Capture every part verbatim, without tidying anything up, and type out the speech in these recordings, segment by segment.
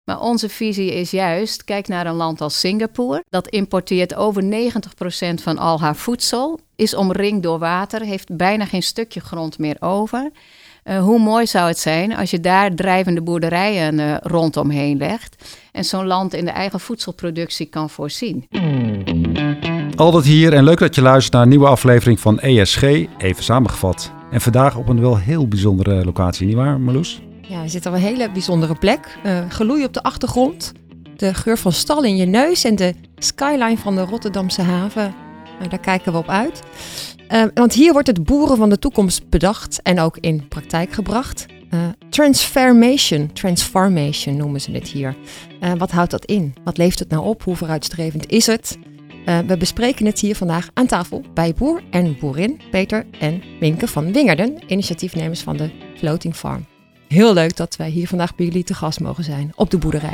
Maar onze visie is juist, kijk naar een land als Singapore. Dat importeert over negentig procent van al haar voedsel, is omringd door water, heeft bijna geen stukje grond meer over. Uh, hoe mooi zou het zijn als je daar drijvende boerderijen uh, rondomheen legt en zo'n land in de eigen voedselproductie kan voorzien. Altijd hier en leuk dat je luistert naar een nieuwe aflevering van E S G, even samengevat. En vandaag op een wel heel bijzondere locatie, nietwaar Marloes? Ja, je zit op een hele bijzondere plek. Uh, geloei op de achtergrond, de geur van stal in je neus en de skyline van de Rotterdamse haven. Uh, daar kijken we op uit. Uh, want hier wordt het boeren van de toekomst bedacht en ook in praktijk gebracht. Uh, transformation, transformation noemen ze het hier. Uh, wat houdt dat in? Wat levert het nou op? Hoe vooruitstrevend is het? Uh, we bespreken het hier vandaag aan tafel bij boer en boerin Peter en Minke van Wingerden, initiatiefnemers van de Floating Farm. Heel leuk dat wij hier vandaag bij jullie te gast mogen zijn op de boerderij.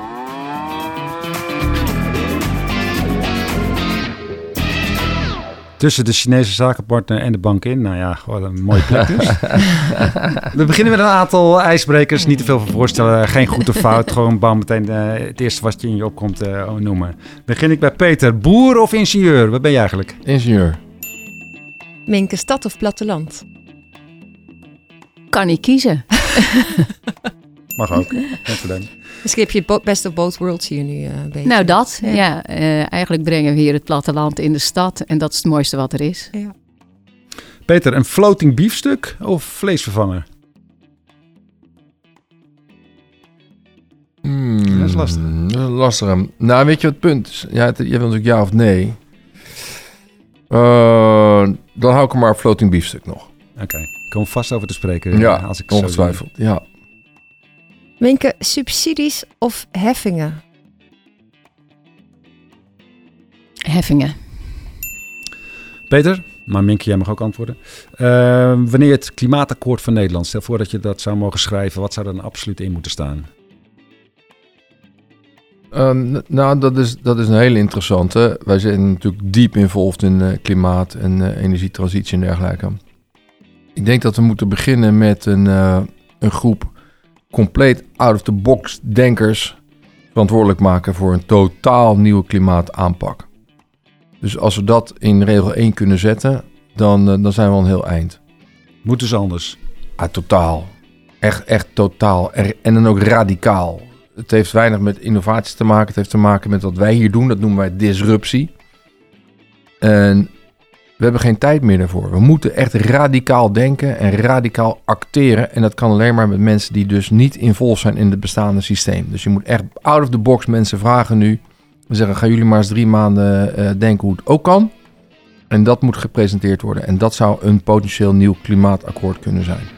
Tussen de Chinese zakenpartner en de bank in. Nou ja, gewoon een mooie plek dus. We beginnen met een aantal ijsbrekers. Niet te veel van voorstellen. Geen goed of fout. Gewoon bam meteen uh, het eerste wat je in je opkomt uh, noemen. Begin ik bij Peter. Boer of ingenieur? Wat ben je eigenlijk? Ingenieur. Minke, stad of platteland? Kan niet kiezen. Mag ook. Geen probleem. Misschien heb je het best of both worlds hier nu uh, een beetje. Nou dat, ja. ja. Uh, eigenlijk brengen we hier het platteland in de stad. En dat is het mooiste wat er is. Ja. Peter, een floating biefstuk of vleesvervanger? Hmm, dat is lastig. Lastig. Nou, weet je wat het punt is? Ja, het, je wil natuurlijk ja of nee. Uh, dan hou ik er maar een floating biefstuk nog. Oké, okay. Ik kom vast over te spreken. Ja, als ik ongetwijfeld. Zo ja. Minke, subsidies of heffingen? Heffingen. Peter, maar Minke, jij mag ook antwoorden. Uh, wanneer het klimaatakkoord van Nederland, stel voor dat je dat zou mogen schrijven, wat zou er dan absoluut in moeten staan? Um, nou, dat is, dat is een hele interessante. Wij zijn natuurlijk diep involved in uh, klimaat en uh, energietransitie en dergelijke. Ik denk dat we moeten beginnen met een, uh, een groep compleet out-of-the-box denkers verantwoordelijk maken voor een totaal nieuwe klimaataanpak. Dus als we dat in regel één kunnen zetten, dan, uh, dan zijn we al een heel eind. Moet dus anders? Ah, totaal. Echt, echt totaal. Er, en dan ook radicaal. Het heeft weinig met innovaties te maken. Het heeft te maken met wat wij hier doen. Dat noemen wij disruptie. En we hebben geen tijd meer daarvoor. We moeten echt radicaal denken en radicaal acteren. En dat kan alleen maar met mensen die dus niet involved zijn in het bestaande systeem. Dus je moet echt out of the box mensen vragen nu. We zeggen, gaan jullie maar eens drie maanden uh, denken hoe het ook kan. En dat moet gepresenteerd worden. En dat zou een potentieel nieuw klimaatakkoord kunnen zijn.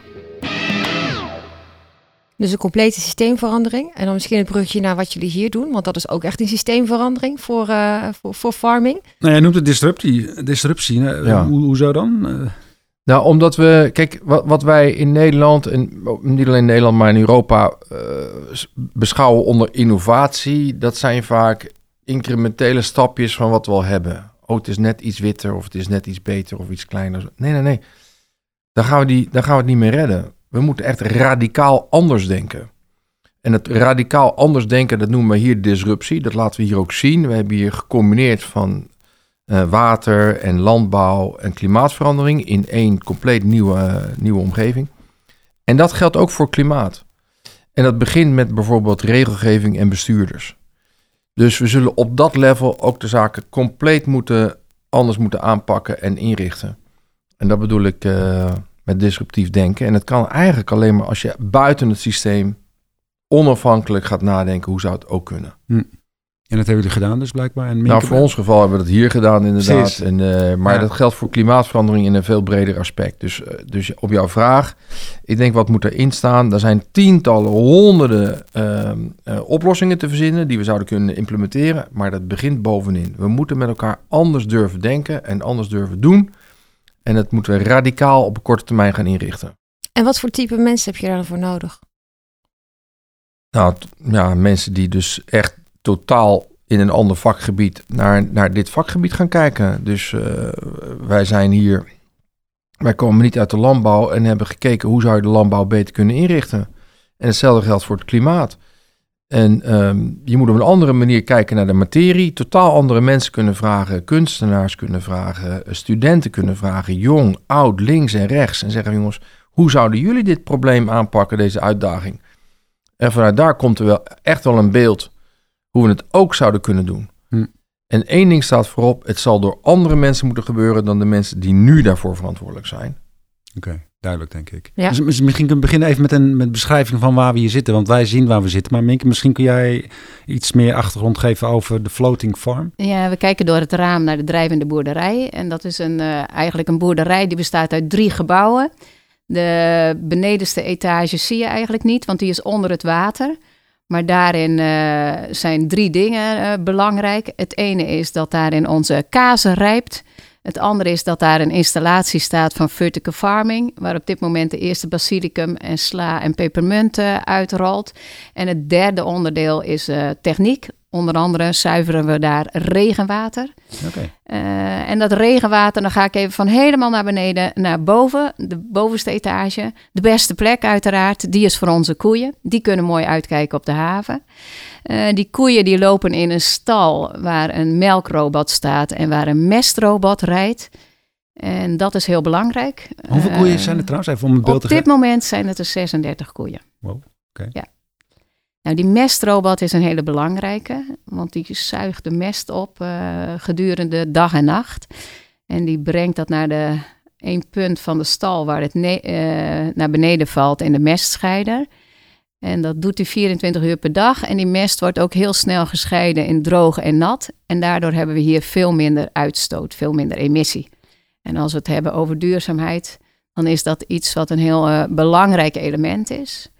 Dus een complete systeemverandering. En dan misschien het brugje naar wat jullie hier doen. Want dat is ook echt een systeemverandering voor, uh, voor, voor farming. Nou, jij noemt het disruptie. disruptie. Ja. Hoe, hoezo dan? Uh... Nou, omdat we... Kijk, wat, wat wij in Nederland... en niet alleen in Nederland, maar in Europa... Uh, beschouwen onder innovatie... dat zijn vaak incrementele stapjes van wat we al hebben. Oh, het is net iets witter... of het is net iets beter of iets kleiner. Nee, nee, nee. Dan gaan we, die, dan gaan we het niet meer redden. We moeten echt radicaal anders denken. En het radicaal anders denken, dat noemen we hier disruptie. Dat laten we hier ook zien. We hebben hier gecombineerd van uh, water en landbouw en klimaatverandering in één compleet nieuwe, uh, nieuwe omgeving. En dat geldt ook voor klimaat. En dat begint met bijvoorbeeld regelgeving en bestuurders. Dus we zullen op dat level ook de zaken compleet moeten, anders moeten aanpakken en inrichten. En dat bedoel ik... Uh, met disruptief denken. En het kan eigenlijk alleen maar als je buiten het systeem onafhankelijk gaat nadenken, hoe zou het ook kunnen. Hm. En dat hebben jullie gedaan dus blijkbaar? En nou, voor ons geval hebben we dat hier gedaan inderdaad. En, uh, maar ja. Dat geldt voor klimaatverandering in een veel breder aspect. Dus, uh, dus op jouw vraag, ik denk wat moet erin staan? Er zijn tientallen, honderden uh, uh, oplossingen te verzinnen die we zouden kunnen implementeren. Maar dat begint bovenin. We moeten met elkaar anders durven denken en anders durven doen. En dat moeten we radicaal op een korte termijn gaan inrichten. En wat voor type mensen heb je daarvoor nodig? Nou, t- ja, mensen die dus echt totaal in een ander vakgebied naar, naar dit vakgebied gaan kijken. Dus uh, wij zijn hier, wij komen niet uit de landbouw en hebben gekeken hoe zou je de landbouw beter kunnen inrichten. En hetzelfde geldt voor het klimaat. En um, je moet op een andere manier kijken naar de materie. Totaal andere mensen kunnen vragen, kunstenaars kunnen vragen, studenten kunnen vragen, jong, oud, links en rechts. En zeggen, jongens, hoe zouden jullie dit probleem aanpakken, deze uitdaging? En vanuit daar komt er wel echt wel een beeld hoe we het ook zouden kunnen doen. Hm. En één ding staat voorop, het zal door andere mensen moeten gebeuren dan de mensen die nu daarvoor verantwoordelijk zijn. Oké, okay, duidelijk denk ik. Ja. Dus misschien kunnen we beginnen even met een met beschrijving van waar we hier zitten. Want wij zien waar we zitten. Maar Minke, misschien kun jij iets meer achtergrond geven over de floating farm? Ja, we kijken door het raam naar de drijvende boerderij. En dat is een, uh, eigenlijk een boerderij die bestaat uit drie gebouwen. De benedenste etage zie je eigenlijk niet, want die is onder het water. Maar daarin uh, zijn drie dingen uh, belangrijk. Het ene is dat daarin onze kazen rijpt. Het andere is dat daar een installatie staat van vertical farming, waar op dit moment de eerste basilicum en sla en pepermunt uh, uitrolt. En het derde onderdeel is uh, techniek. Onder andere zuiveren we daar regenwater. Okay. Uh, en dat regenwater, dan ga ik even van helemaal naar beneden naar boven, de bovenste etage. De beste plek uiteraard, die is voor onze koeien. Die kunnen mooi uitkijken op de haven. Uh, die koeien die lopen in een stal waar een melkrobot staat en waar een mestrobot rijdt. En dat is heel belangrijk. Hoeveel koeien uh, zijn er trouwens? Even om een beeld op te dit geven. moment zijn het er zesendertig koeien. Wow, oké. Okay. Ja. Nou, die mestrobot is een hele belangrijke, want die zuigt de mest op uh, gedurende dag en nacht. En die brengt dat naar de één punt van de stal waar het ne- uh, naar beneden valt in de mestscheider. En dat doet hij vierentwintig uur per dag. En die mest wordt ook heel snel gescheiden in droog en nat. En daardoor hebben we hier veel minder uitstoot, veel minder emissie. En als we het hebben over duurzaamheid, dan is dat iets wat een heel uh, belangrijk element is.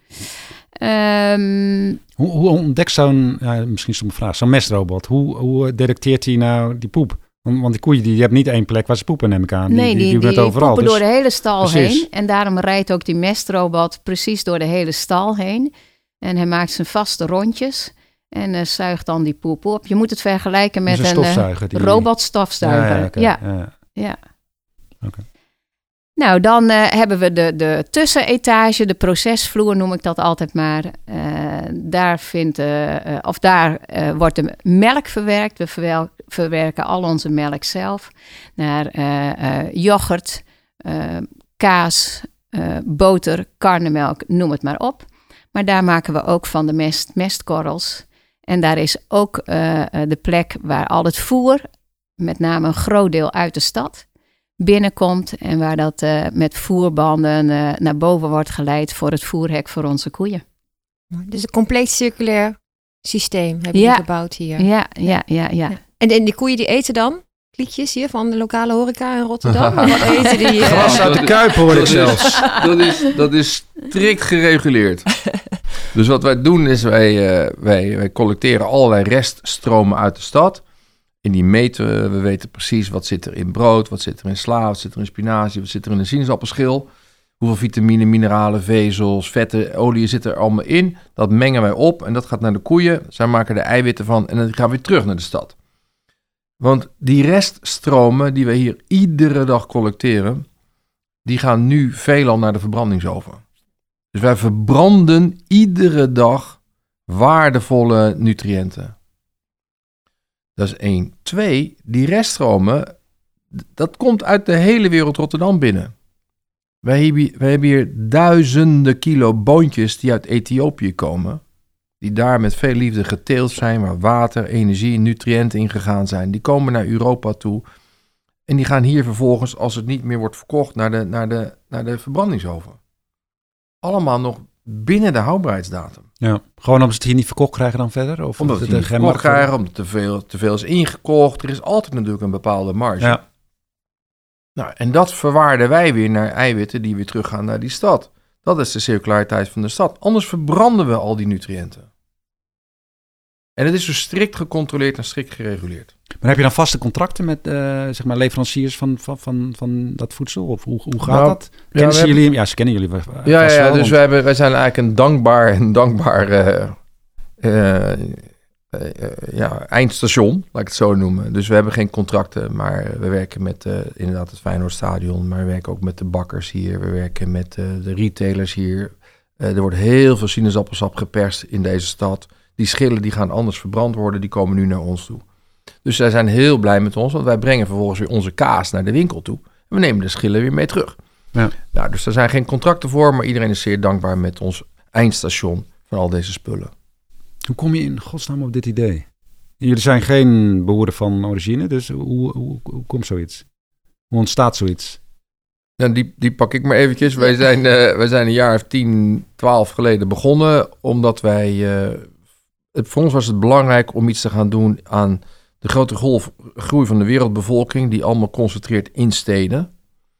Um, hoe, hoe ontdekt zo'n, ja, misschien zo'n vraag, zo'n mestrobot, hoe, hoe detecteert hij nou die poep? Want, want die koeien, die, die hebben niet één plek waar ze poepen, neem ik aan. Nee, die, die, die, die overal, poepen dus... door de hele stal precies. heen. En daarom rijdt ook die mestrobot precies door de hele stal heen. En hij maakt zijn vaste rondjes en uh, zuigt dan die poep op. Je moet het vergelijken met dus een, een uh, die... robotstofzuiger. Ja, ja, okay. ja. ja. ja. Okay. Nou, dan uh, hebben we de, de tussenetage, de procesvloer noem ik dat altijd maar. Uh, daar vindt, uh, uh, of daar uh, wordt de melk verwerkt. We verwel- verwerken al onze melk zelf naar uh, uh, yoghurt, uh, kaas, uh, boter, karnemelk, noem het maar op. Maar daar maken we ook van de mest mestkorrels. En daar is ook uh, de plek waar al het voer, met name een groot deel uit de stad, binnenkomt en waar dat uh, met voerbanden uh, naar boven wordt geleid voor het voerhek voor onze koeien. Dus een compleet circulair systeem hebben we ja. gebouwd hier. Ja, ja, ja, ja. En, en die koeien die eten dan? Kliekjes hier van de lokale horeca in Rotterdam. Wat eten die? Uh... Gras uit de kuip hoor ik zelfs. Dat is, dat is strikt gereguleerd. Dus wat wij doen is wij, uh, wij, wij collecteren allerlei reststromen uit de stad. En die meten we. We weten precies wat zit er in brood, wat zit er in sla, wat zit er in spinazie, wat zit er in een sinaasappelschil. Hoeveel vitamine, mineralen, vezels, vetten, olie zit er allemaal in. Dat mengen wij op en dat gaat naar de koeien. Zij maken er eiwitten van en dan gaan we weer terug naar de stad. Want die reststromen die we hier iedere dag collecteren, die gaan nu veelal naar de verbrandingsoven. Dus wij verbranden iedere dag waardevolle nutriënten. Dat is één. Twee, die reststromen, dat komt uit de hele wereld Rotterdam binnen. Wij hebben, wij hebben hier duizenden kilo boontjes die uit Ethiopië komen. Die daar met veel liefde geteeld zijn, waar water, energie en nutriënten ingegaan zijn. Die komen naar Europa toe. En die gaan hier vervolgens, als het niet meer wordt verkocht, naar de, naar de, naar de verbrandingsoven. Allemaal nog binnen de houdbaarheidsdatum. Ja, gewoon omdat ze het hier niet verkocht krijgen dan verder? Of omdat ze het niet verkocht krijgen, omdat te veel, te veel is ingekocht. Er is altijd natuurlijk een bepaalde marge. Ja. Nou, en dat verwaarden wij weer naar eiwitten die weer teruggaan naar die stad. Dat is de circulariteit van de stad. Anders verbranden we al die nutriënten. En het is dus strikt gecontroleerd en strikt gereguleerd. Maar heb je dan vaste contracten met uh, zeg maar leveranciers van, van, van, van dat voedsel? Of hoe, hoe gaat nou, dat? Kennen ja, ze jullie? hebben... Ja, ze kennen jullie uh, Ja, ja, wel, dus want... wij, hebben, wij zijn eigenlijk een dankbaar, een dankbaar uh, uh, uh, uh, ja, eindstation, laat ik het zo noemen. Dus we hebben geen contracten, maar we werken met uh, inderdaad het Feyenoordstadion. Maar we werken ook met de bakkers hier. We werken met uh, de retailers hier. Uh, er wordt heel veel sinaasappelsap geperst in deze stad. Die schillen die gaan anders verbrand worden, die komen nu naar ons toe. Dus zij zijn heel blij met ons, want wij brengen vervolgens weer onze kaas naar de winkel toe. En we nemen de schillen weer mee terug. Ja. Nou, dus er zijn geen contracten voor, maar iedereen is zeer dankbaar met ons eindstation van al deze spullen. Hoe kom je in godsnaam op dit idee? Jullie zijn geen boeren van origine, dus hoe, hoe, hoe komt zoiets? Hoe ontstaat zoiets? Nou, die, die pak ik maar eventjes. Wij zijn, uh, wij zijn een jaar of tien, twaalf geleden begonnen, omdat wij... Uh, het, voor ons was het belangrijk om iets te gaan doen aan de grote golf groei van de wereldbevolking, die allemaal concentreert in steden.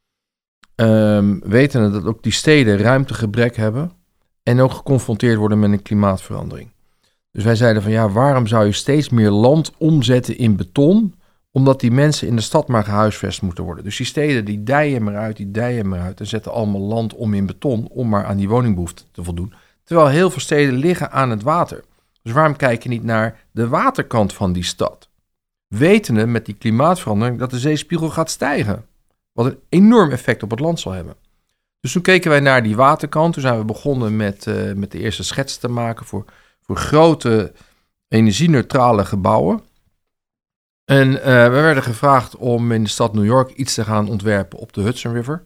Um, weten dat ook die steden ruimtegebrek hebben en ook geconfronteerd worden met een klimaatverandering. Dus wij zeiden van ja, waarom zou je steeds meer land omzetten in beton, omdat die mensen in de stad maar gehuisvest moeten worden. Dus die steden die dijen maar uit, die dijen maar uit en zetten allemaal land om in beton om maar aan die woningbehoeften te voldoen. Terwijl heel veel steden liggen aan het water. Dus waarom kijk je niet naar de waterkant van die stad? Wetende met die klimaatverandering dat de zeespiegel gaat stijgen. Wat een enorm effect op het land zal hebben. Dus toen keken wij naar die waterkant. Toen zijn we begonnen met, uh, met de eerste schets te maken voor, voor grote energie-neutrale gebouwen. En uh, we werden gevraagd om in de stad New York iets te gaan ontwerpen op de Hudson River.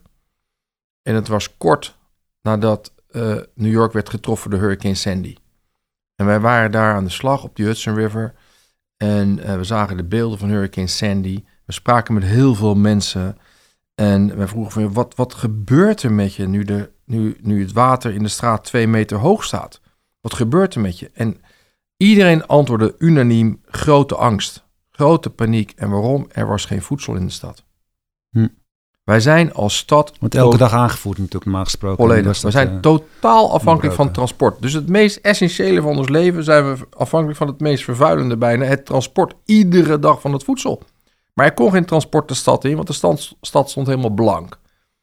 En het was kort nadat uh, New York werd getroffen door Hurricane Sandy. En wij waren daar aan de slag op die Hudson River. En uh, we zagen de beelden van Hurricane Sandy. We spraken met heel veel mensen. En we vroegen van, wat, wat gebeurt er met je nu, de, nu, nu het water in de straat twee meter hoog staat? Wat gebeurt er met je? En iedereen antwoordde unaniem grote angst, grote paniek. En waarom? Er was geen voedsel in de stad. Hm. Wij zijn als stad... Wordt elke dag aangevoerd natuurlijk, normaal gesproken. Volledig. We zijn uh, totaal afhankelijk van transport. Dus het meest essentiële van ons leven zijn we afhankelijk van het meest vervuilende bijna. Het transport iedere dag van het voedsel. Maar er kon geen transport de stad in, want de stad, stad stond helemaal blank.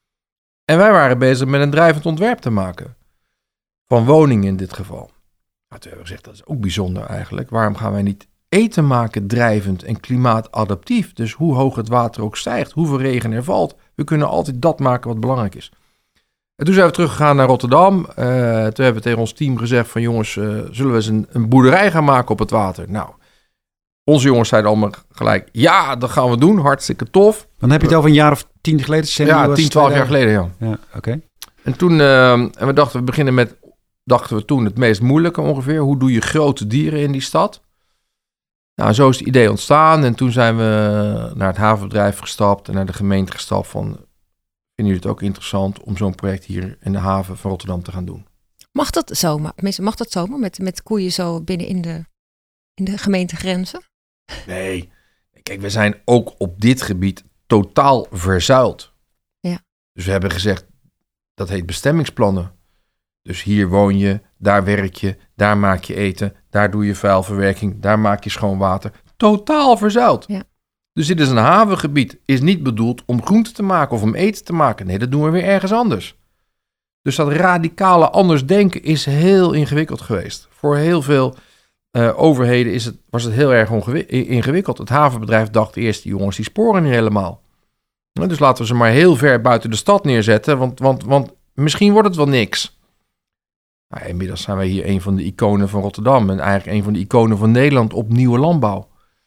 En wij waren bezig met een drijvend ontwerp te maken. Van woningen in dit geval. Nou, toen hebben we gezegd, dat is ook bijzonder eigenlijk. Waarom gaan wij niet eten maken drijvend en klimaatadaptief? Dus hoe hoog het water ook stijgt, hoeveel regen er valt. We kunnen altijd dat maken wat belangrijk is. En toen zijn we teruggegaan naar Rotterdam. Uh, toen hebben we tegen ons team gezegd van jongens, uh, zullen we eens een, een boerderij gaan maken op het water? Nou, onze jongens zeiden allemaal gelijk, ja, dat gaan we doen, hartstikke tof. Dan heb je het over een jaar of tien geleden? Sandy ja, tien, twaalf jaar geleden, ja. Ja, oké. Okay. En toen, uh, en we dachten, we beginnen met, dachten we toen het meest moeilijke ongeveer. Hoe doe je grote dieren in die stad? Nou, zo is het idee ontstaan. En toen zijn we naar het havenbedrijf gestapt en naar de gemeente gestapt van, vinden jullie het ook interessant om zo'n project hier in de haven van Rotterdam te gaan doen? Mag dat zomaar? Mag dat zomaar met, met koeien zo binnen in de, in de gemeentegrenzen? Nee. Kijk, we zijn ook op dit gebied totaal verzuild. Ja. Dus we hebben gezegd, dat heet bestemmingsplannen. Dus hier woon je, daar werk je, daar maak je eten, daar doe je vuilverwerking, daar maak je schoon water. Totaal verzuild. Ja. Dus dit is een havengebied, is niet bedoeld om groente te maken of om eten te maken. Nee, dat doen we weer ergens anders. Dus dat radicale anders denken is heel ingewikkeld geweest. Voor heel veel uh, overheden is het, was het heel erg ongewi- ingewikkeld. Het havenbedrijf dacht eerst, die jongens die sporen niet helemaal. Nou, dus laten we ze maar heel ver buiten de stad neerzetten, want, want, want misschien wordt het wel niks. Nou, inmiddels zijn wij hier een van de iconen van Rotterdam en eigenlijk een van de iconen van Nederland op nieuwe landbouw.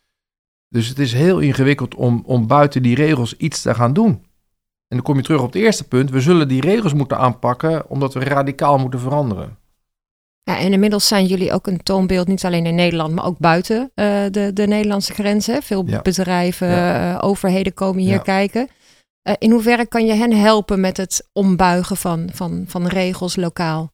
Dus het is heel ingewikkeld om, om buiten die regels iets te gaan doen. En dan kom je terug op het eerste punt. We zullen die regels moeten aanpakken omdat we radicaal moeten veranderen. Ja, en inmiddels zijn jullie ook een toonbeeld, niet alleen in Nederland, maar ook buiten uh, de, de Nederlandse grenzen. Veel ja. bedrijven, ja. uh, overheden komen hier ja. kijken. Uh, in hoeverre kan je hen helpen met het ombuigen van, van, van regels lokaal?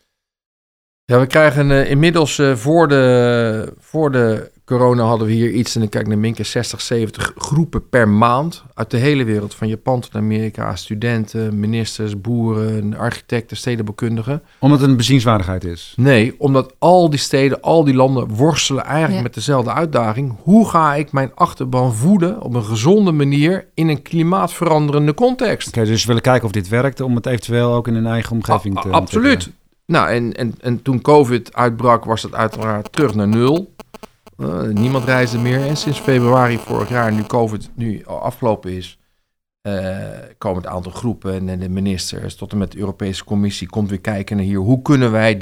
Ja, we krijgen uh, inmiddels uh, voor, de, voor de corona hadden we hier iets, en dan kijk naar Minke, zestig, zeventig groepen per maand uit de hele wereld. Van Japan tot Amerika, studenten, ministers, boeren, architecten, stedenbouwkundigen. Omdat het een bezienswaardigheid is? Nee, omdat al die steden, al die landen worstelen eigenlijk ja. met dezelfde uitdaging. Hoe ga ik mijn achterban voeden op een gezonde manier in een klimaatveranderende context? Oké, okay, dus we willen kijken of dit werkt om het eventueel ook in een eigen omgeving a- te... a- Absoluut. Nou, en, en, en toen COVID uitbrak, was het uiteraard terug naar nul. Uh, niemand reisde meer. En sinds februari vorig jaar, nu COVID nu afgelopen is, uh, komen het aantal groepen en, en de ministers tot en met de Europese Commissie komt weer kijken naar hier. Hoe kunnen wij dit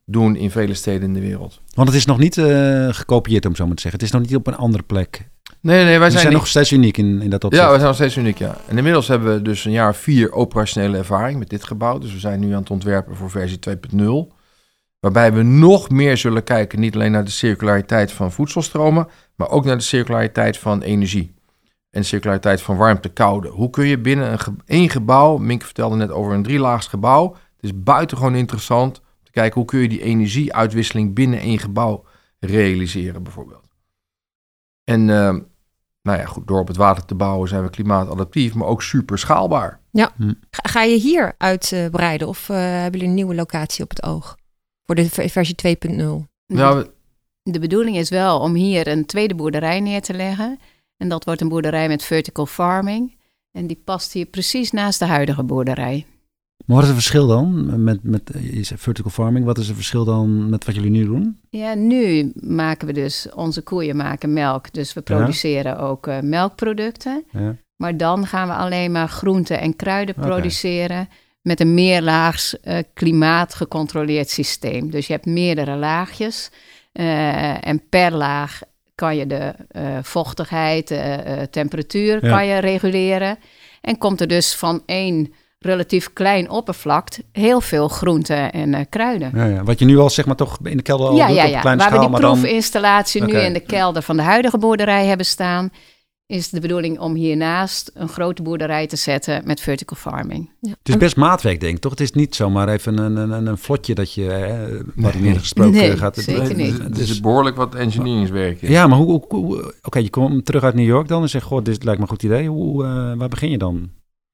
doen in vele steden in de wereld. Want het is nog niet uh, gekopieerd, om zo maar te zeggen. Het is nog niet op een andere plek. Nee, nee, wij we zijn, zijn niet... nog steeds uniek in, in dat opzicht. Ja, we zijn nog steeds uniek, ja. En inmiddels hebben we dus een jaar of vier operationele ervaring met dit gebouw. Dus we zijn nu aan het ontwerpen voor versie twee punt nul. Waarbij we nog meer zullen kijken, niet alleen naar de circulariteit van voedselstromen, maar ook naar de circulariteit van energie. En de circulariteit van warmte-koude. Hoe kun je binnen een ge- één gebouw, Minke vertelde net over een drielaags gebouw. Het is buitengewoon interessant om te kijken hoe kun je die energieuitwisseling binnen één gebouw realiseren bijvoorbeeld. En uh, nou ja, goed, door op het water te bouwen zijn we klimaatadaptief, maar ook super schaalbaar. Ja. Hm. Ga, ga je hier uitbreiden of uh, hebben jullie een nieuwe locatie op het oog? Voor de versie twee punt nul. Nou, de bedoeling is wel om hier een tweede boerderij neer te leggen. En dat wordt een boerderij met vertical farming. En die past hier precies naast de huidige boerderij. Maar wat is het verschil dan met, met vertical farming? Wat is het verschil dan met wat jullie nu doen? Ja, nu maken we dus, onze koeien maken melk. Dus we produceren ja. ook uh, melkproducten. Ja. Maar dan gaan we alleen maar groenten en kruiden okay. produceren met een meerlaags uh, klimaatgecontroleerd systeem. Dus je hebt meerdere laagjes uh, en per laag kan je de uh, vochtigheid, uh, uh, temperatuur ja. kan je reguleren. En komt er dus van één relatief klein oppervlak heel veel groenten en uh, kruiden. Ja, ja. Wat je nu al zeg maar toch in de kelder al ja, doet ja, op ja. kleine Waar schaal. we die proefinstallatie dan... nu okay. in de kelder van de huidige boerderij hebben staan, is de bedoeling om hiernaast een grote boerderij te zetten met vertical farming. Ja. Het is best maatwerk, denk ik, toch? Het is niet zomamer even een, een, een vlotje dat je, hè, wat meer gesproken nee, gaat. Zeker niet. Het is behoorlijk wat engineeringswerk. Ja, ja maar hoe, hoe, hoe oké, okay, je komt terug uit New York dan en zegt, goh, dit lijkt me een goed idee. Hoe, uh, waar begin je dan?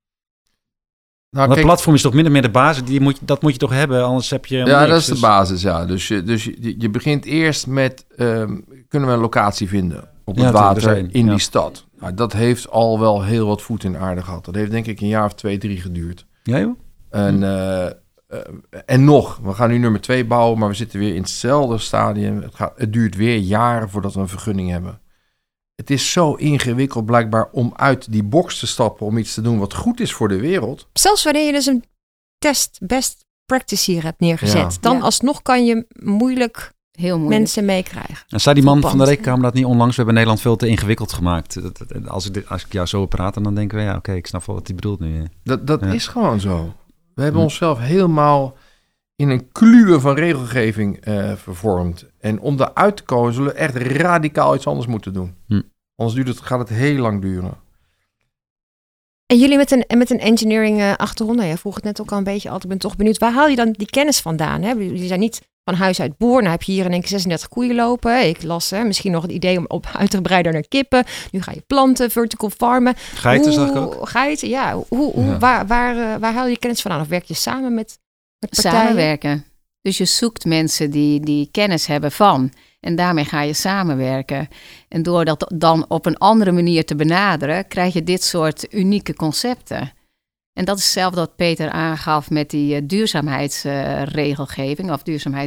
Nou, dat kijk, platform is toch min of meer de basis. Die moet, dat moet je toch hebben, anders heb je ja, niks. dat is dus... de basis, ja. Dus, je, dus je, je begint eerst met, um, kunnen we een locatie vinden op het ja, water zijn, in ja. die stad. Nou, dat heeft al wel heel wat voet in aarde gehad. Dat heeft denk ik een jaar of twee, drie geduurd. Ja, joh? En, hm. uh, uh, en nog, we gaan nu nummer twee bouwen, maar we zitten weer in hetzelfde stadium. Het, gaat, het duurt weer jaren voordat we een vergunning hebben. Het is zo ingewikkeld blijkbaar om uit die box te stappen, om iets te doen wat goed is voor de wereld. Zelfs wanneer je dus een test best practice hier hebt neergezet, ja. dan ja. alsnog kan je moeilijk, Heel moeilijk. mensen meekrijgen. En zei die man van de rekenkamer dat niet onlangs? We hebben Nederland veel te ingewikkeld gemaakt. Als ik, als ik jou zo praat, dan denken we, ja oké, okay, ik snap wel wat hij bedoelt nu. Dat, dat ja. is gewoon zo. We hebben hm. onszelf helemaal in een kluwe van regelgeving uh, vervormd. En om daaruit te komen, zullen we echt radicaal iets anders moeten doen. Hm. Anders duurt het, gaat het heel lang duren. En jullie met een, met een engineering uh, achtergrond, nou, jij vroeg het net ook al een beetje, altijd ben toch benieuwd, waar haal je dan die kennis vandaan? Hè? Jullie zijn niet van huis uit boer, nou heb je hier in één keer zesendertig koeien lopen. Ik las hè, misschien nog het idee om op uit te breiden naar kippen. Nu ga je planten, vertical farmen. Geiten zag ik ook. Geiten, ja. Hoe, hoe, ja. Waar, waar, uh, waar haal je kennis vandaan? Of werk je samen met, met partijen? Samenwerken. Dus je zoekt mensen die, die kennis hebben van. En daarmee ga je samenwerken. En door dat dan op een andere manier te benaderen, krijg je dit soort unieke concepten. En dat is hetzelfde wat Peter aangaf met die uh, duurzaamheidsregelgeving uh, of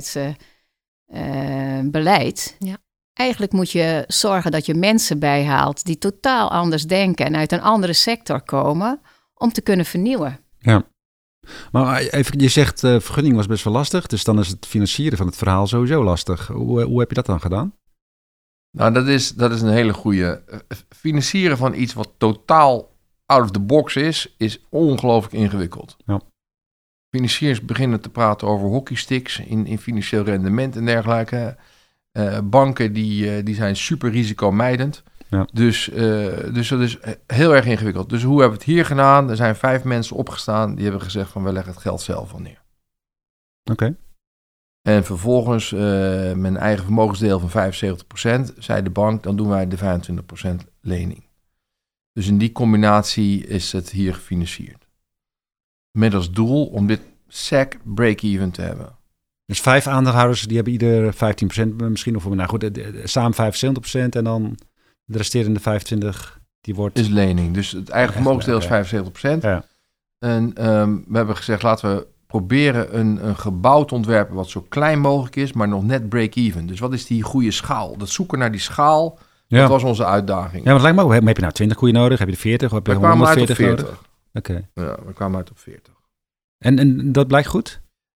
duurzaamheidsbeleid. Uh, ja. Eigenlijk moet je zorgen dat je mensen bijhaalt die totaal anders denken en uit een andere sector komen om te kunnen vernieuwen. Ja. Maar even, je zegt uh, vergunning was best wel lastig, dus dan is het financieren van het verhaal sowieso lastig. Hoe, hoe heb je dat dan gedaan? Nou, dat is, dat is een hele goede. Financieren van iets wat totaal out of the box is, is ongelooflijk ingewikkeld. Ja. Financiers beginnen te praten over hockeysticks in, in financieel rendement en dergelijke. Uh, banken die, uh, die zijn super risicomijdend. Ja. Dus, uh, dus dat is heel erg ingewikkeld. Dus hoe hebben we het hier gedaan? Er zijn vijf mensen opgestaan die hebben gezegd van we leggen het geld zelf al neer. Oké. Okay. En vervolgens uh, met een eigen vermogensdeel van vijfenzeventig procent zei de bank, dan doen wij de vijfentwintig procent lening. Dus in die combinatie is het hier gefinancierd. Met als doel om dit sec break-even te hebben. Dus vijf aandeelhouders die hebben ieder vijftien procent misschien of nou goed, samen vijfenzeventig procent en dan de resterende vijfentwintig die wordt is lening. Dus het eigen vermogensdeel is vijfenzeventig procent. Ja. En um, we hebben gezegd laten we proberen een, een gebouw te ontwerpen wat zo klein mogelijk is, maar nog net break-even. Dus wat is die goede schaal? Dat zoeken naar die schaal, ja. Dat was onze uitdaging. Ja, maar het lijkt me ook, heb je nou twintig koeien nodig? Heb je de veertig? Of heb je we kwamen uit op veertig veertig. Oké. Okay. Ja, we kwamen uit op veertig. En, en dat blijkt goed?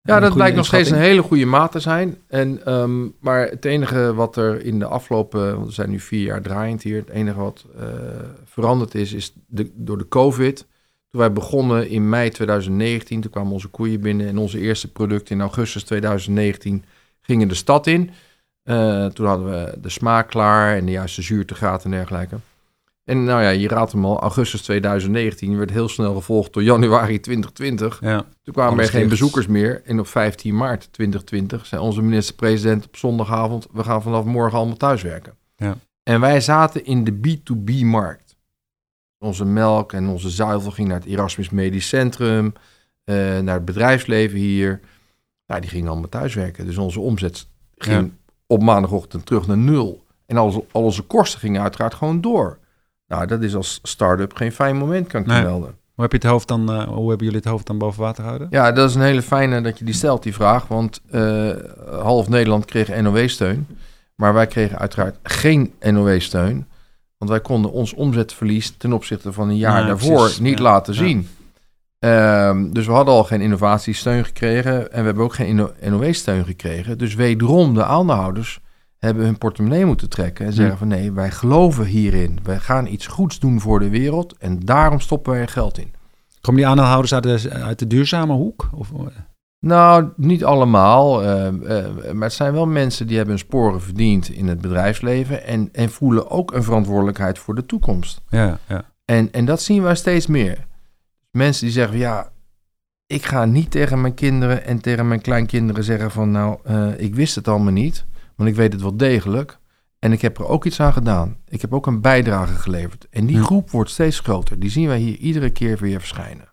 Ja, dat blijkt nog steeds een hele goede maat te zijn. En, um, maar het enige wat er in de afgelopen... want we zijn nu vier jaar draaiend hier. Het enige wat uh, veranderd is, is de, door de COVID. Toen wij begonnen in mei twintig negentien, toen kwamen onze koeien binnen... en onze eerste producten in augustus twintig negentien gingen de stad in. Uh, toen hadden we de smaak klaar en de juiste zuurtegraad en dergelijke. En nou ja, je raadt hem al, augustus twintig negentien werd heel snel gevolgd door januari twintig twintig. Ja, toen kwamen er geen bezoekers meer. En op vijftien maart twintig twintig zei onze minister-president op zondagavond... we gaan vanaf morgen allemaal thuiswerken. Ja. En wij zaten in de B to B-markt. Onze melk en onze zuivel ging naar het Erasmus Medisch Centrum... Uh, naar het bedrijfsleven hier. Nou, die gingen allemaal thuiswerken. Dus onze omzet ging ja. op maandagochtend terug naar nul. En al, al onze kosten gingen uiteraard gewoon door... Nou, dat is als start-up geen fijn moment, kan ik nee. je melden. Hoe, heb je het hoofd dan, uh, hoe hebben jullie het hoofd dan boven water gehouden? Ja, dat is een hele fijne dat je die stelt, die vraag. Want uh, half Nederland kreeg N O W-steun. Maar wij kregen uiteraard geen N O W-steun. Want wij konden ons omzetverlies ten opzichte van een jaar nee, daarvoor precies, niet ja, laten ja. zien. Um, dus we hadden al geen innovatiesteun gekregen. En we hebben ook geen N O W-steun gekregen. Dus wederom de aandeelhouders... hebben hun portemonnee moeten trekken en zeggen ja. van nee, wij geloven hierin. Wij gaan iets goeds doen voor de wereld en daarom stoppen wij er geld in. Komen die aandeelhouders uit de, uit de duurzame hoek? Of? Nou, niet allemaal. Uh, uh, maar het zijn wel mensen die hebben hun sporen verdiend in het bedrijfsleven en, en voelen ook een verantwoordelijkheid voor de toekomst. Ja, ja. En, en dat zien wij steeds meer. Mensen die zeggen, ja, ik ga niet tegen mijn kinderen en tegen mijn kleinkinderen zeggen van nou, uh, ik wist het allemaal niet. Want ik weet het wel degelijk. En ik heb er ook iets aan gedaan. Ik heb ook een bijdrage geleverd. En die groep wordt steeds groter. Die zien wij hier iedere keer weer verschijnen.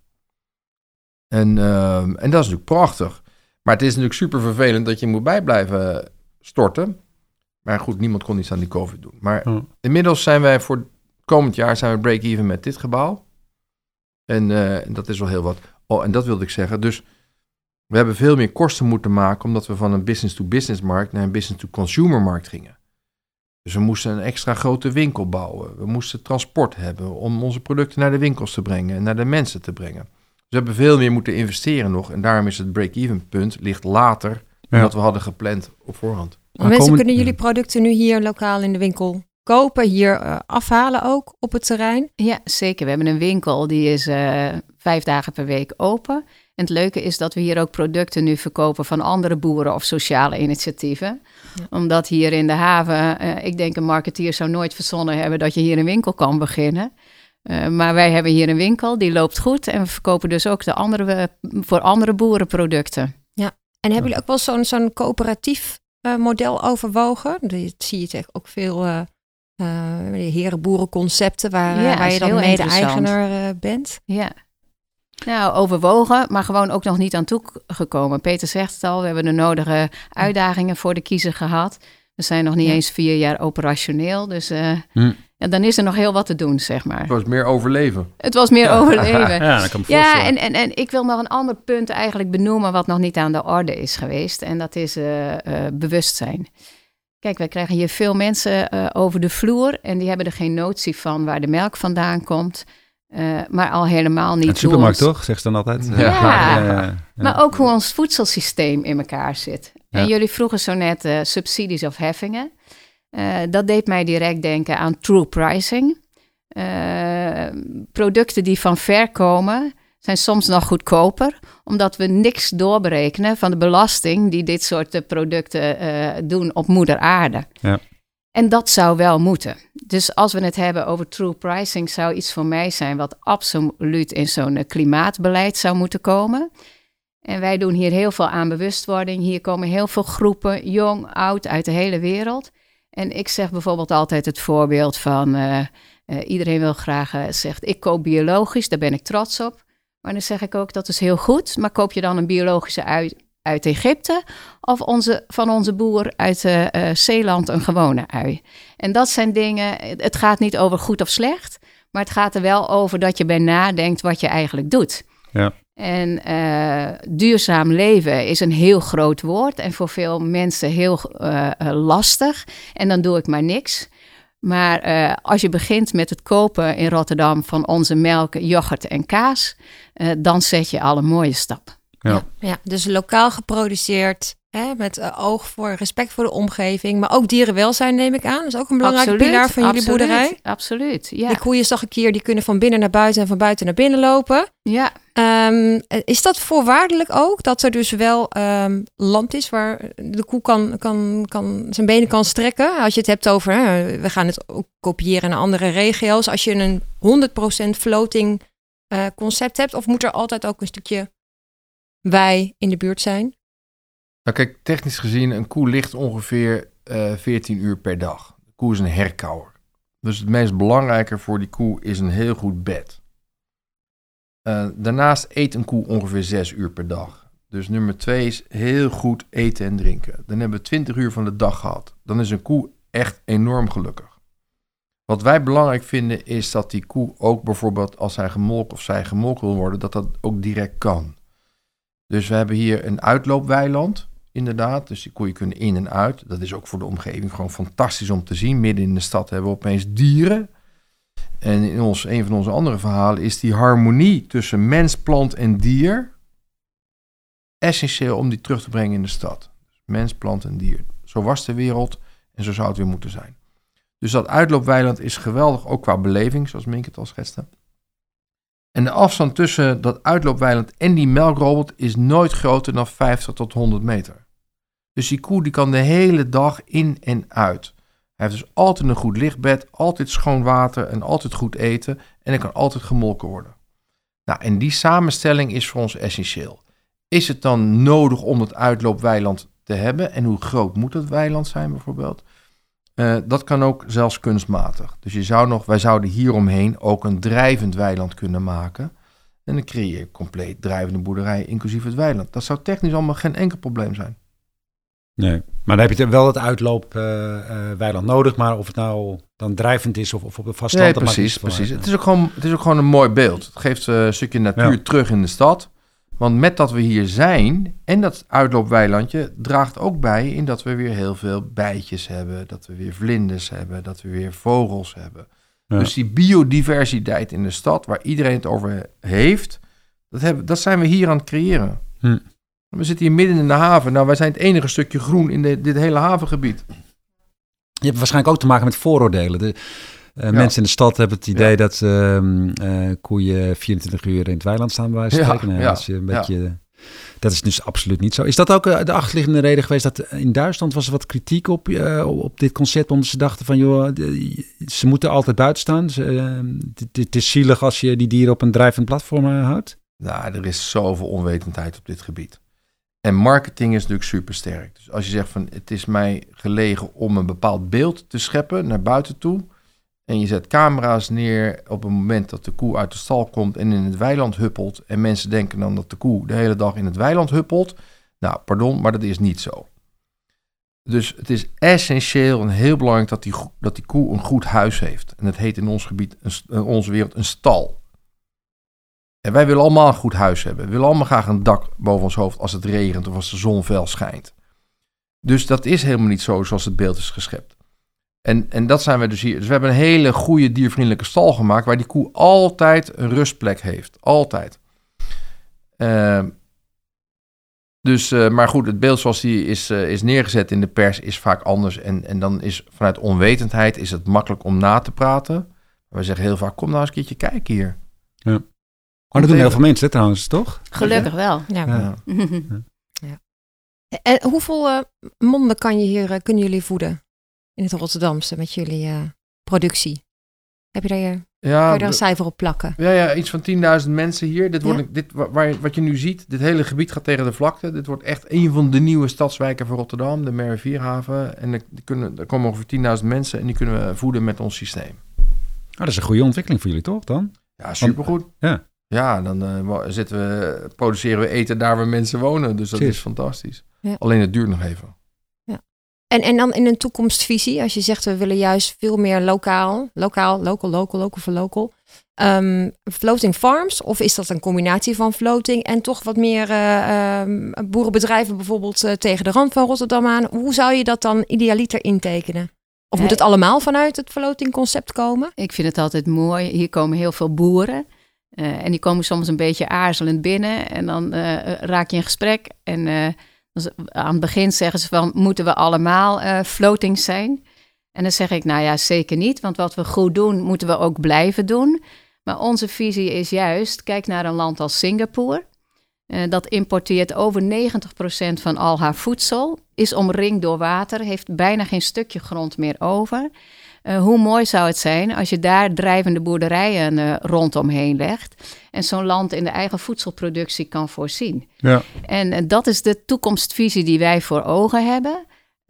En, uh, en dat is natuurlijk prachtig. Maar het is natuurlijk super vervelend dat je moet bijblijven storten. Maar goed, niemand kon iets aan die COVID doen. Maar hm. inmiddels zijn wij voor komend jaar zijn we break-even met dit gebouw. En uh, dat is wel heel wat. Oh, en dat wilde ik zeggen. Dus... we hebben veel meer kosten moeten maken... omdat we van een business-to-business-markt... naar een business-to-consumer-markt gingen. Dus we moesten een extra grote winkel bouwen. We moesten transport hebben... om onze producten naar de winkels te brengen... en naar de mensen te brengen. Dus we hebben veel meer moeten investeren nog... en daarom is het break-even punt... ligt later... dan ja. dat we hadden gepland op voorhand. Maar mensen, komen... kunnen jullie producten nu hier lokaal in de winkel kopen... hier uh, afhalen ook op het terrein? Ja, zeker. We hebben een winkel... die is uh, vijf dagen per week open... En het leuke is dat we hier ook producten nu verkopen van andere boeren of sociale initiatieven. Ja. Omdat hier in de haven, uh, ik denk een marketeer zou nooit verzonnen hebben dat je hier een winkel kan beginnen. Uh, maar wij hebben hier een winkel, die loopt goed. En we verkopen dus ook de andere, voor andere boerenproducten. Ja, en hebben jullie ook wel zo'n, zo'n coöperatief uh, model overwogen? Dat zie je toch ook veel uh, uh, herenboerenconcepten waar, ja, waar je dan mede-eigenaar uh, bent. Ja. Nou, overwogen, maar gewoon ook nog niet aan toegekomen. Peter zegt het al, we hebben de nodige uitdagingen voor de kiezer gehad. We zijn nog niet ja. eens vier jaar operationeel, dus uh, hm. ja, dan is er nog heel wat te doen, zeg maar. Het was meer overleven. Het was meer ja. overleven. Ja, dat kan me ja en, en, en ik wil nog een ander punt eigenlijk benoemen wat nog niet aan de orde is geweest. En dat is uh, uh, bewustzijn. Kijk, wij krijgen hier veel mensen uh, over de vloer en die hebben er geen notie van waar de melk vandaan komt. Uh, maar al helemaal niet. Het supermarkt ons... toch, zegt ze dan altijd? Ja. Ja. Ja, ja, ja, maar ook hoe ons voedselsysteem in elkaar zit. Ja. En jullie vroegen zo net uh, subsidies of heffingen. Uh, dat deed mij direct denken aan true pricing. Uh, producten die van ver komen zijn soms nog goedkoper, omdat we niks doorberekenen van de belasting die dit soort uh, producten uh, doen op moeder aarde. Ja. En dat zou wel moeten. Dus als we het hebben over true pricing, zou iets voor mij zijn wat absoluut in zo'n klimaatbeleid zou moeten komen. En wij doen hier heel veel aan bewustwording. Hier komen heel veel groepen, jong, oud, uit de hele wereld. En ik zeg bijvoorbeeld altijd het voorbeeld van uh, uh, iedereen wil graag, uh, zegt ik koop biologisch, daar ben ik trots op. Maar dan zeg ik ook, dat is heel goed, maar koop je dan een biologische ui uit Egypte of onze, van onze boer uit uh, uh, Zeeland een gewone ui? En dat zijn dingen, het gaat niet over goed of slecht, maar het gaat er wel over dat je bij nadenkt wat je eigenlijk doet. Ja. En uh, duurzaam leven is een heel groot woord en voor veel mensen heel uh, lastig. En dan doe ik maar niks. Maar uh, als je begint met het kopen in Rotterdam van onze melk, yoghurt en kaas, uh, dan zet je al een mooie stap. Ja. Ja, ja, dus lokaal geproduceerd, hè, met uh, oog voor respect voor de omgeving, maar ook dierenwelzijn neem ik aan. Dat is ook een belangrijke Absoluut, pilaar van jullie absoluut, boerderij. Absoluut, ja. Die koeien, zag ik hier, die kunnen van binnen naar buiten en van buiten naar binnen lopen. Ja, Um, is dat voorwaardelijk ook, dat er dus wel um, land is waar de koe kan, kan, kan, zijn benen kan strekken? Als je het hebt over, hè, we gaan het ook kopiëren naar andere regio's. Als je een honderd procent floating uh, concept hebt, of moet er altijd ook een stukje wei in de buurt zijn? Nou kijk, technisch gezien, een koe ligt ongeveer uh, veertien uur per dag. De koe is een herkauwer. Dus het meest belangrijke voor die koe is een heel goed bed. Uh, daarnaast eet een koe ongeveer zes uur per dag. Dus nummer twee is heel goed eten en drinken. Dan hebben we twintig uur van de dag gehad. Dan is een koe echt enorm gelukkig. Wat wij belangrijk vinden is dat die koe ook bijvoorbeeld als hij gemolken of zij gemolken wil worden, dat dat ook direct kan. Dus we hebben hier een uitloopweiland, inderdaad. Dus die koeien kunnen in en uit. Dat is ook voor de omgeving gewoon fantastisch om te zien. Midden in de stad hebben we opeens dieren. En in ons, een van onze andere verhalen is die harmonie tussen mens, plant en dier essentieel om die terug te brengen in de stad. Dus mens, plant en dier. Zo was de wereld en zo zou het weer moeten zijn. Dus dat uitloopweiland is geweldig, ook qua beleving, zoals Mink het al schetste. En de afstand tussen dat uitloopweiland en die melkrobot is nooit groter dan vijftig tot honderd meter. Dus die koe die kan de hele dag in en uit. Hij heeft dus altijd een goed lichtbed, altijd schoon water en altijd goed eten. En hij kan altijd gemolken worden. Nou, en die samenstelling is voor ons essentieel. Is het dan nodig om dat uitloopweiland te hebben? En hoe groot moet dat weiland zijn bijvoorbeeld? Uh, dat kan ook zelfs kunstmatig. Dus je zou nog, wij zouden hieromheen ook een drijvend weiland kunnen maken. En dan creëer je compleet drijvende boerderijen, inclusief het weiland. Dat zou technisch allemaal geen enkel probleem zijn. Nee, maar dan heb je wel het uitloopweiland uh, uh, nodig. Maar of het nou dan drijvend is of, of op een vastland. Nee, precies, precies. Het is, ook gewoon, het is ook gewoon een mooi beeld. Het geeft uh, een stukje natuur ja. terug in de stad. Want met dat we hier zijn en dat uitloopweilandje draagt ook bij in dat we weer heel veel bijtjes hebben. Dat we weer vlinders hebben, dat we weer vogels hebben. Ja. Dus die biodiversiteit in de stad waar iedereen het over heeft, dat, hebben, dat zijn we hier aan het creëren. Hm. We zitten hier midden in de haven. Nou, wij zijn het enige stukje groen in de, dit hele havengebied. Je hebt waarschijnlijk ook te maken met vooroordelen. De, uh, ja. Mensen in de stad hebben het idee ja. dat uh, uh, koeien vierentwintig uur in het weiland staan bij wijze van spreken. Ja, nou, ja. Dat is een beetje, ja. Dat is dus absoluut niet zo. Is dat ook uh, de achterliggende reden geweest dat in Duitsland was er wat kritiek op, uh, op dit concept, omdat ze dachten van joh, de, ze moeten altijd buiten staan. Ze, uh, het is zielig als je die dieren op een drijvend platform uh, houdt. Nou, er is zoveel onwetendheid op dit gebied. En marketing is natuurlijk supersterk. Dus als je zegt van het is mij gelegen om een bepaald beeld te scheppen naar buiten toe. En je zet camera's neer op het moment dat de koe uit de stal komt en in het weiland huppelt. En mensen denken dan dat de koe de hele dag in het weiland huppelt. Nou, pardon, maar dat is niet zo. Dus het is essentieel en heel belangrijk dat die, dat die koe een goed huis heeft. En dat heet in ons gebied, in onze wereld, een stal. En wij willen allemaal een goed huis hebben. We willen allemaal graag een dak boven ons hoofd als het regent of als de zon fel schijnt. Dus dat is helemaal niet zo zoals het beeld is geschept. En, en dat zijn we dus hier. Dus we hebben een hele goede diervriendelijke stal gemaakt waar die koe altijd een rustplek heeft. Altijd. Uh, dus, uh, maar goed, het beeld zoals die is, uh, is neergezet in de pers is vaak anders. En, en dan is vanuit onwetendheid is het makkelijk om na te praten. Maar we zeggen heel vaak, kom nou eens een keertje kijken hier. Ja. Maar dat doen heel veel mensen trouwens, toch? Gelukkig wel. Ja. Ja. Ja. Ja. En hoeveel uh, monden kan je hier, uh, kunnen jullie voeden in het Rotterdamse met jullie uh, productie? Heb je daar, je, ja, kan je daar een cijfer op plakken? Ja, ja, iets van tienduizend mensen hier. Dit wordt, ja. dit, waar, wat je nu ziet, dit hele gebied gaat tegen de vlakte. Dit wordt echt een van de nieuwe stadswijken van Rotterdam, de Merwevierhaven. En er, kunnen, er komen ongeveer tienduizend mensen en die kunnen we voeden met ons systeem. Oh, dat is een goede ontwikkeling voor jullie, toch dan? Ja, supergoed. Want, ja. Ja, dan uh, zitten we, produceren we eten daar waar mensen wonen. Dus dat Cheers. Is fantastisch. Ja. Alleen het duurt nog even. Ja. En, en dan in een toekomstvisie, als je zegt we willen juist veel meer lokaal, lokaal, local, local, local voor local. Um, floating farms, of is dat een combinatie van floating en toch wat meer uh, um, boerenbedrijven bijvoorbeeld uh, tegen de rand van Rotterdam aan? Hoe zou je dat dan idealiter intekenen? Of moet het allemaal vanuit het floating concept komen? Ik vind het altijd mooi. Hier komen heel veel boeren. Uh, en die komen soms een beetje aarzelend binnen en dan uh, raak je in gesprek. En uh, aan het begin zeggen ze van, moeten we allemaal uh, floatings zijn? En dan zeg ik, nou ja, zeker niet. Want wat we goed doen, moeten we ook blijven doen. Maar onze visie is juist, kijk naar een land als Singapore. Uh, dat importeert over negentig procent van al haar voedsel. Is omringd door water, heeft bijna geen stukje grond meer over. Uh, hoe mooi zou het zijn als je daar drijvende boerderijen uh, rondomheen legt. En zo'n land in de eigen voedselproductie kan voorzien. Ja. En uh, dat is de toekomstvisie die wij voor ogen hebben.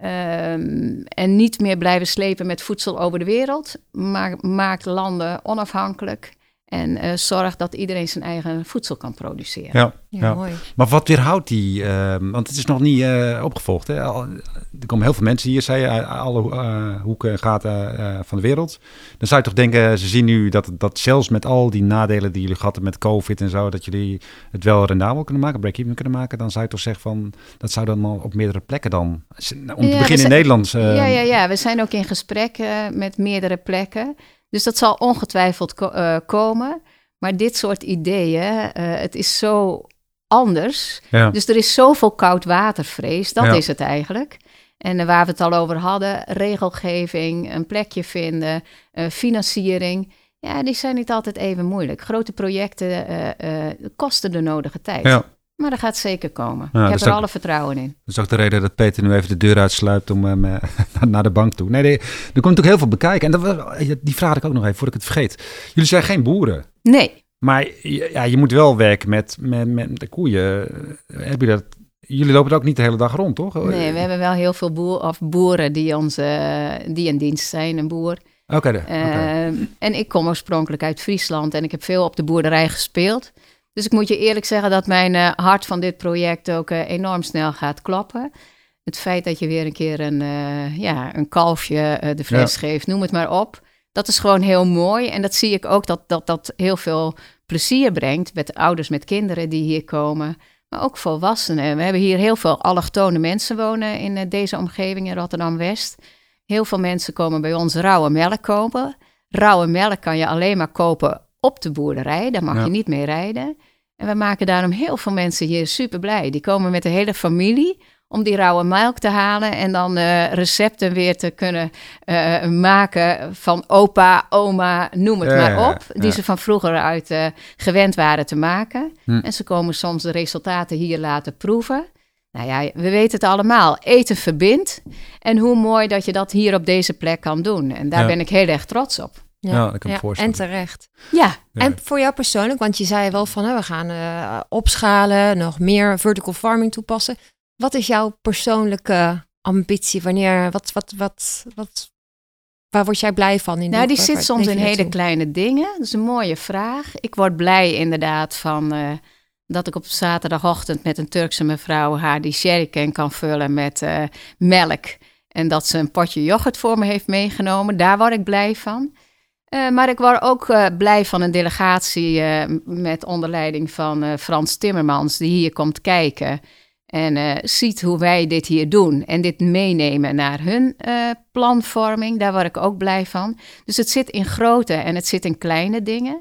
Um, en niet meer blijven slepen met voedsel over de wereld. Maar maakt landen onafhankelijk. En uh, zorg dat iedereen zijn eigen voedsel kan produceren. Ja, ja, ja. Mooi. Maar wat weerhoudt die? Uh, want het is nog niet uh, opgevolgd. Hè? Al, er komen heel veel mensen hier, zei je, uit alle uh, hoeken en gaten uh, van de wereld. Dan zou je toch denken, ze zien nu dat, dat zelfs met al die nadelen die jullie gehad hebben met COVID en zo, dat jullie het wel rendabel kunnen maken, break-even kunnen maken. Dan zou je toch zeggen van, dat zou dan al op meerdere plekken dan, om te ja, beginnen zijn, in Nederland. Uh, ja, ja, ja, we zijn ook in gesprek uh, met meerdere plekken. Dus dat zal ongetwijfeld ko- uh, komen. Maar dit soort ideeën, uh, het is zo anders. Ja. Dus er is zoveel koudwatervrees, dat ja. is het eigenlijk. En uh, waar we het al over hadden, regelgeving, een plekje vinden, uh, financiering. Ja, die zijn niet altijd even moeilijk. Grote projecten uh, uh, kosten de nodige tijd. Ja. Maar dat gaat zeker komen. Ja, ik heb er ook alle vertrouwen in. Dat is ook de reden dat Peter nu even de deur uitsluipt om um, uh, naar de bank toe. Nee, er, er komt natuurlijk heel veel bekijken. En dat, die vraag ik ook nog even, voordat ik het vergeet. Jullie zijn geen boeren. Nee. Maar ja, je moet wel werken met, met, met de koeien. Heb je dat? Jullie lopen er ook niet de hele dag rond, toch? Nee, we hebben wel heel veel boer, of boeren die, ons, uh, die in dienst zijn, een boer. Oké. Okay, uh, okay. En ik kom oorspronkelijk uit Friesland en ik heb veel op de boerderij gespeeld. Dus ik moet je eerlijk zeggen dat mijn uh, hart van dit project ook uh, enorm snel gaat kloppen. Het feit dat je weer een keer een, uh, ja, een kalfje uh, de vlees ja. geeft, noem het maar op. Dat is gewoon heel mooi. En dat zie ik ook dat dat, dat heel veel plezier brengt met ouders met kinderen die hier komen. Maar ook volwassenen. We hebben hier heel veel allochtone mensen wonen in uh, deze omgeving in Rotterdam-West. Heel veel mensen komen bij ons rauwe melk kopen. Rauwe melk kan je alleen maar kopen op de boerderij, daar mag ja. je niet mee rijden. En we maken daarom heel veel mensen hier super blij. Die komen met de hele familie om die rauwe melk te halen en dan uh, recepten weer te kunnen uh, maken van opa, oma, noem het ja, maar op. Ja, ja. Die ze van vroeger uit uh, gewend waren te maken. Hm. En ze komen soms de resultaten hier laten proeven. Nou ja, we weten het allemaal. Eten verbindt. En hoe mooi dat je dat hier op deze plek kan doen. En daar ja. ben ik heel erg trots op. Ja, ja, dat kan ik ja, voorstellen. En terecht. Ja. ja. En voor jou persoonlijk, want je zei wel van, hè, we gaan uh, opschalen, nog meer vertical farming toepassen. Wat is jouw persoonlijke ambitie? Wanneer, wat, wat, wat, wat, waar word jij blij van? In nou, die, die zit soms in hele kleine dingen. Dat is een mooie vraag. Ik word blij inderdaad van uh, dat ik op zaterdagochtend met een Turkse mevrouw haar die sherrycan kan vullen met uh, melk. En dat ze een potje yoghurt voor me heeft meegenomen. Daar word ik blij van. Uh, maar ik word ook uh, blij van een delegatie uh, met onder leiding van uh, Frans Timmermans, die hier komt kijken en uh, ziet hoe wij dit hier doen en dit meenemen naar hun uh, planvorming. Daar word ik ook blij van. Dus het zit in grote en het zit in kleine dingen.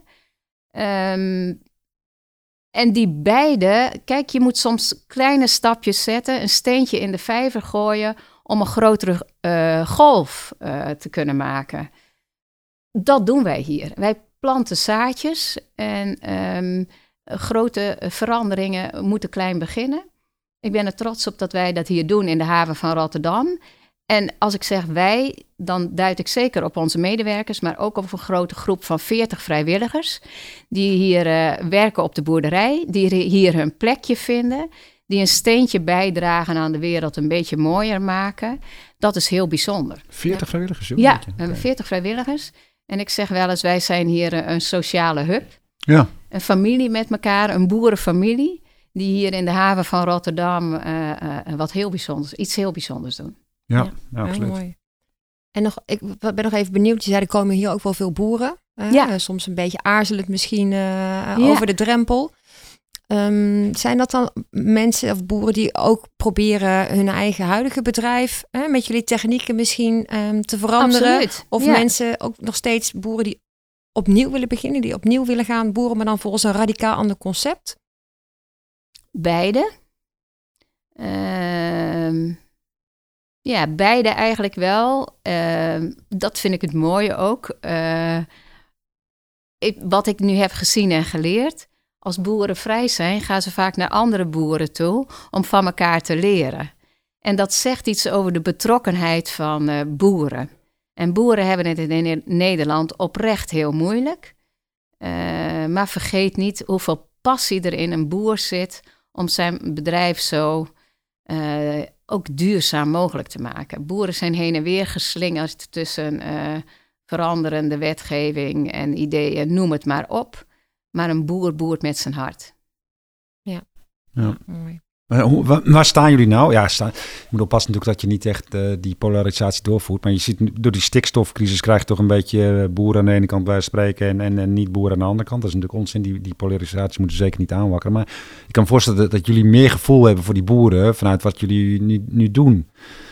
Um, en die beide, kijk, je moet soms kleine stapjes zetten, een steentje in de vijver gooien om een grotere uh, golf uh, te kunnen maken. Dat doen wij hier. Wij planten zaadjes en um, grote veranderingen moeten klein beginnen. Ik ben er trots op dat wij dat hier doen in de haven van Rotterdam. En als ik zeg wij, dan duid ik zeker op onze medewerkers, maar ook op een grote groep van veertig vrijwilligers die hier uh, werken op de boerderij, die hier hun plekje vinden, die een steentje bijdragen aan de wereld een beetje mooier maken. Dat is heel bijzonder. veertig vrijwilligers? Joh, ja, we hebben veertig vrijwilligers. En ik zeg wel eens, wij zijn hier een sociale hub. Ja. Een familie met elkaar, een boerenfamilie, die hier in de haven van Rotterdam uh, uh, wat heel bijzonders, iets heel bijzonders doen. Ja, ja, ja absoluut. Mooi. En nog, ik ben nog even benieuwd, je zei er komen hier ook wel veel boeren. Uh, ja. Soms een beetje aarzelend misschien uh, ja. over de drempel. Um, zijn dat dan mensen of boeren die ook proberen hun eigen huidige bedrijf hè, met jullie technieken misschien um, te veranderen? Absoluut. Of ja. mensen, ook nog steeds boeren die opnieuw willen beginnen, die opnieuw willen gaan boeren, maar dan volgens een radicaal ander concept? Beide. Uh, ja, beide eigenlijk wel. Uh, dat vind ik het mooie ook. Uh, ik, wat ik nu heb gezien en geleerd. Als boeren vrij zijn, gaan ze vaak naar andere boeren toe om van elkaar te leren. En dat zegt iets over de betrokkenheid van uh, boeren. En boeren hebben het in Nederland oprecht heel moeilijk. Uh, maar vergeet niet hoeveel passie er in een boer zit om zijn bedrijf zo uh, ook duurzaam mogelijk te maken. Boeren zijn heen en weer geslingerd tussen uh, veranderende wetgeving en ideeën, noem het maar op. Maar een boer boert met zijn hart. Ja, ja. Mooi. Hoe, waar, waar staan jullie nou? Ja, staan, ik moet oppassen natuurlijk dat je niet echt uh, die polarisatie doorvoert. Maar je ziet door die stikstofcrisis krijg je toch een beetje uh, boeren aan de ene kant bij spreken en, en, en niet boeren aan de andere kant. Dat is natuurlijk onzin. Die, die polarisatie moeten zeker niet aanwakkeren. Maar ik kan me voorstellen dat, dat jullie meer gevoel hebben voor die boeren vanuit wat jullie nu, nu doen.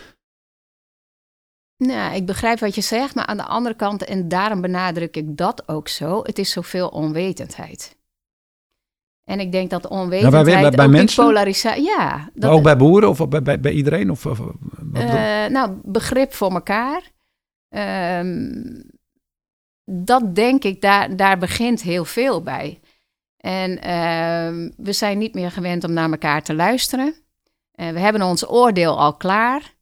Nou, ik begrijp wat je zegt, maar aan de andere kant, en daarom benadruk ik dat ook zo, het is zoveel onwetendheid. En ik denk dat onwetendheid nou, bij, bij, bij ook mensen? die polarisatie... Ja, dat, ook bij boeren of bij, bij, bij iedereen? Of, of, uh, nou, begrip voor elkaar. Um, dat denk ik, daar, daar begint heel veel bij. En uh, we zijn niet meer gewend om naar elkaar te luisteren. Uh, we hebben ons oordeel al klaar.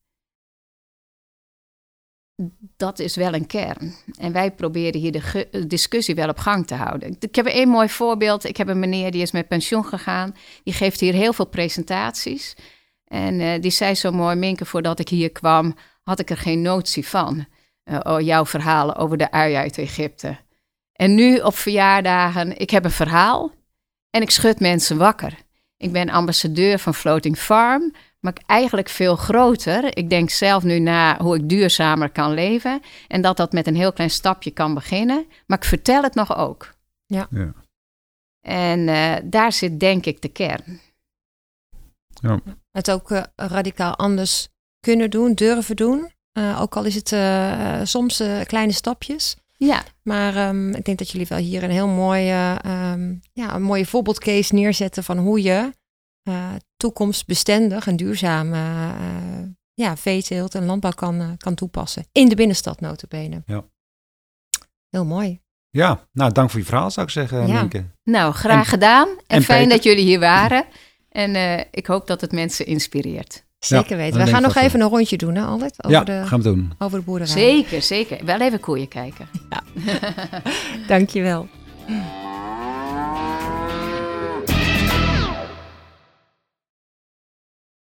Dat is wel een kern. En wij proberen hier de ge- discussie wel op gang te houden. Ik heb één mooi voorbeeld. Ik heb een meneer die is met pensioen gegaan. Die geeft hier heel veel presentaties. En uh, die zei zo mooi, Minke, voordat ik hier kwam, had ik er geen notie van. Uh, oh, jouw verhalen over de ui uit Egypte. En nu op verjaardagen, ik heb een verhaal en ik schud mensen wakker. Ik ben ambassadeur van Floating Farm, maar eigenlijk veel groter. Ik denk zelf nu na hoe ik duurzamer kan leven. En dat dat met een heel klein stapje kan beginnen. Maar ik vertel het nog ook. Ja. ja. En uh, daar zit denk ik de kern. Ja. Het ook uh, radicaal anders kunnen doen, durven doen. Uh, ook al is het uh, soms uh, kleine stapjes. Ja. Maar um, ik denk dat jullie wel hier een heel mooie, um, ja, een mooie voorbeeldcase neerzetten van hoe je uh, toekomstbestendig en duurzaam uh, uh, ja, veeteelt en landbouw kan, uh, kan toepassen. In de binnenstad nota bene. Ja. Heel mooi. Ja, nou dank voor je verhaal zou ik zeggen, ja. Minke. Nou, graag en, gedaan. En, en fijn Peter. dat jullie hier waren. En uh, ik hoop dat het mensen inspireert. Zeker ja, weten. We gaan nog even een rondje doen, hè, Albert? Over ja, de, gaan we doen. Over de boerderij. Zeker, zeker. Wel even koeien kijken. Ja. Dankjewel.